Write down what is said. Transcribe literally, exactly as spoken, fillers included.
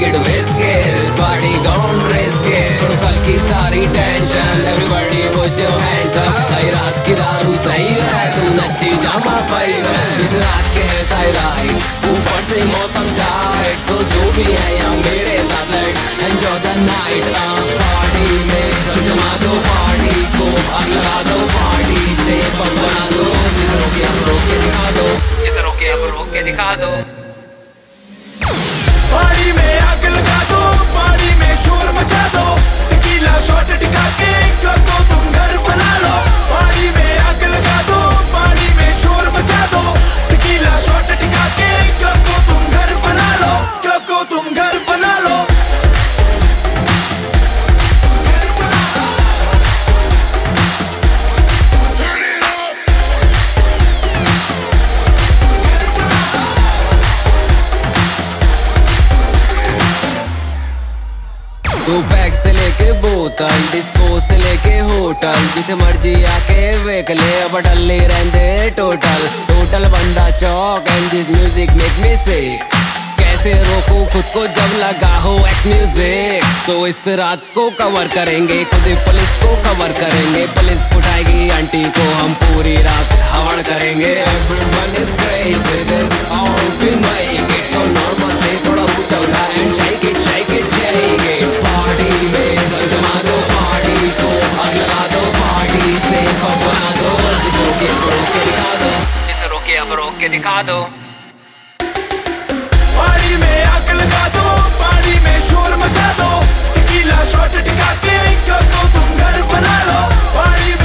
it whiskers, party gone risky. छोड़ कल की सारी tension, everybody put your hands up. हर रात की दारू सही है, तू नच्ची जामा पाई है. इस रात के है सारे राइड्स, ऊपर से मौसम टाइट. So जो भी है यहाँ मेरे साथ let's enjoy the night. Party में रंग जमा दो पार्टी को, आग लगा दो पार्टी से बम बना दो. जिसे रोके अब रोक के दिखा दो, जिसे रोके अब रोक के दिखा दो. पार्टी में आग लगा दो, पार्टी में शोर मचा दो. टीकीला शॉट टिका के क्लब को तुम घर बना लो. पार्टी में आग लगा दो, पार्टी में शोर मचा दो. टीकीला शॉट टिका के क्लब को तुम घर बना लो. क्लब को तुम घर बना लो. दो पैक से लेके बोतल, डिस्को से लेके होटल, जिथे मर्जी आके वेख ले. अब डल्ले रहंदे टोटल टोटल बंदा चौक. And this music make me sick. कैसे रोको खुद को जब लगा हो एक्स म्यूजिक. तो इस रात को कवर करेंगे, खुद ही पुलिस को कवर करेंगे. पुलिस उठाएगी आंटी को, हम पूरी रात हवड़ करेंगे. Everyone is crazy, this all will make it so normal. से थोड़ा ऊंचा उठा and shake it, shake it, shake it. Party में रंग जमा दो पार्टी को, आग लगा दो पार्टी से बम बना दो. जिसे रोके अब रोक के दिखा दो, जिसे रोके अब रोक के दिखा दो. पार्टी में आग लगा दो, पार्टी में शोर मचा दो. टीकीला शॉट टिका के क्लब को तुम घर बना लो. पार्टी